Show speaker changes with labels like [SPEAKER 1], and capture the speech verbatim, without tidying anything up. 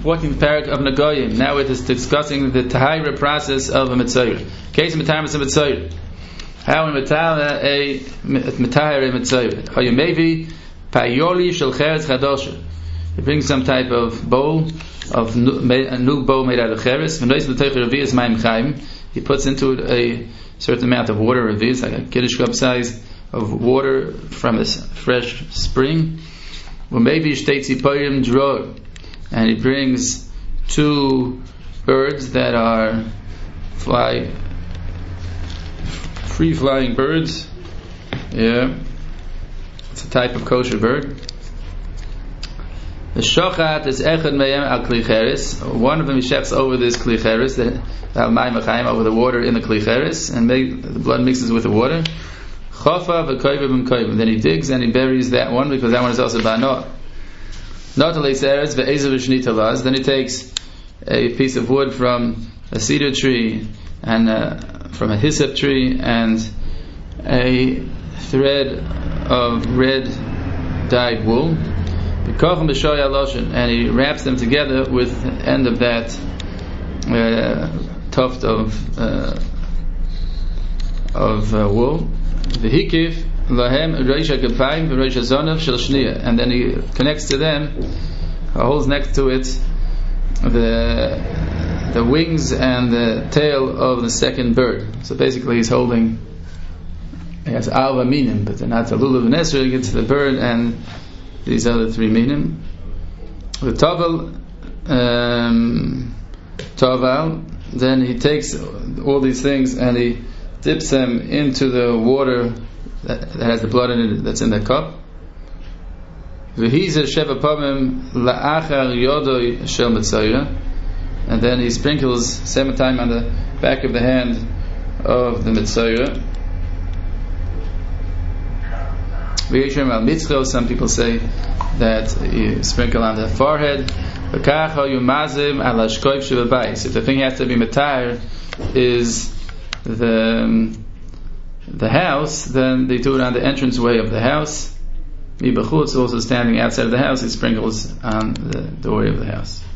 [SPEAKER 1] fourteenth parak of Nagoyim. Now it is discussing the Tahira process of a Mitzayir. Case of Mataris of Mitzayir. How in Matala a Matahir a Mitzayir. Are you maybe Payoli Shel Cheres Chadosha? He brings some type of bowl, of a new bowl made out of Cheres. He puts into it a certain amount of water, reviz, like a kiddush cup size of water from a fresh spring. Well, maybe Shteitzi draw, and he brings two birds that are fly, free flying birds. Yeah, it's a type of kosher bird. The shochat is echad meyem al kli cheres. One of them he shechs over this kli cheres, the al mayim achayim, over the water in the kli cheres, and make, the blood mixes with the water. Chofa v'koyva b'mkoyva. Then he digs and he buries that one because that one is also ba'not. Not leiseres ve'ezav v'shnita laz. Then he takes a piece of wood from a cedar tree and uh, from a hyssop tree and a thread of red dyed wool. And he wraps them together with the end of that uh, tuft of uh, of uh, wool. V'hikif lahem reisha kefayim v'reisha zonav shel shniya, and then he connects to them, holds next to it the the wings and the tail of the second bird. So basically, he's holding. He has alva minim, but they're not a lulav nesr. He gets the bird and these other three minim. The tavel, um, taval. Then he takes all these things and he dips them into the water that, that has the blood in it. That's in the cup. V'hizer sheva pamim la'achar yodoi shel mitzayir. And then he sprinkles seven times on the back of the hand of the mitzayir. Some people say that you sprinkle on the forehead. If the thing has to be matar is the the house, then they do it on the entranceway of the house. Mibachutz, also standing outside of the house, he sprinkles on the doorway of the house.